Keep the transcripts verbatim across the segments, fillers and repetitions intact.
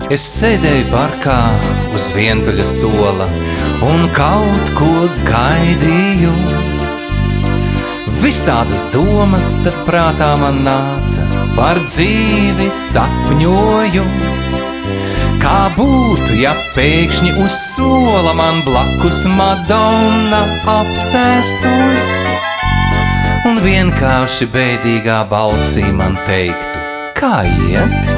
Es sēdēju parkā uz vientuļa sola un kaut ko gaidīju. Visādas domas tad prātā man nāca, par dzīvi sapņoju. Kā būtu, ja pēkšņi uz sola man blakus Madonna apsēstos un vienkārši bēdīgā balsī man teiktu, kā iet?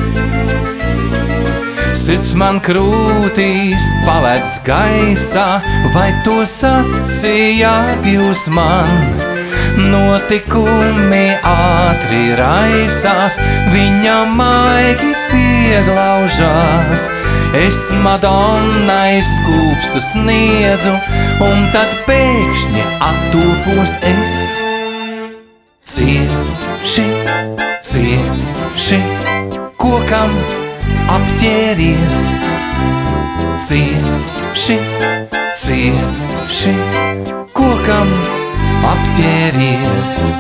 Sirds man krūtīs paledz gaisā, vai to sacījāt jūs man? Notikumi ātri raisās, viņa maigi pieglaužās. Es Madonnai skūpstu sniedzu, un tad pēkšņi attopos es. Cieši, cieši, kokam apķēries. Cieši, cieši, kokam apķēries.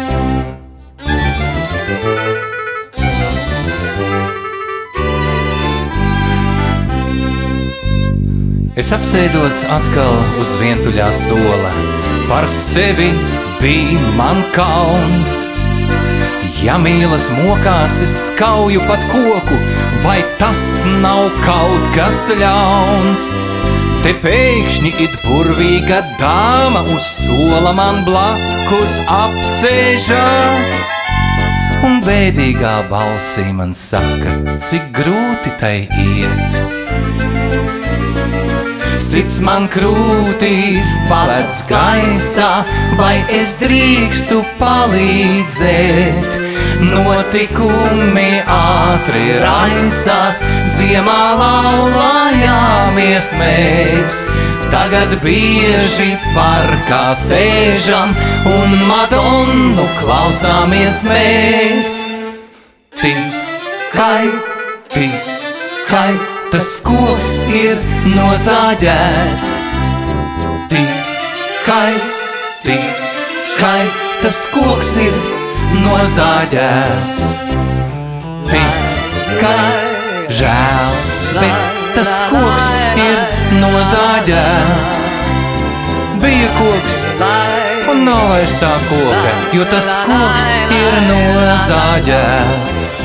Es apsēdos atkal uz vientuļā sola, par sevi bija man kauns. Ja mīlas mokās, es skauju pat koku, vai tas nav kaut kas ļauns? Te pēkšņi it burvīga dāma uz sola man blakus apsēžās, un bēdīgā balsī man saka, cik grūti tai iet. Sirds man krūtīs paledz gaisā, vai es drīkstu palīdzēt? Notikumi ātri raisās, ziemā laulājāmies mēs. Tagad bieži parkā sēžam un Madonnu klausāmies mēs. Tikai, tikai tas koks ir nozāģēts. Tikai, tikai tas koks ir nozāģēts. Tikai žēl, bet tas koks ir nozāģēts. Bija koks un nav vairs tā koka, jo tas koks ir nozāģēts.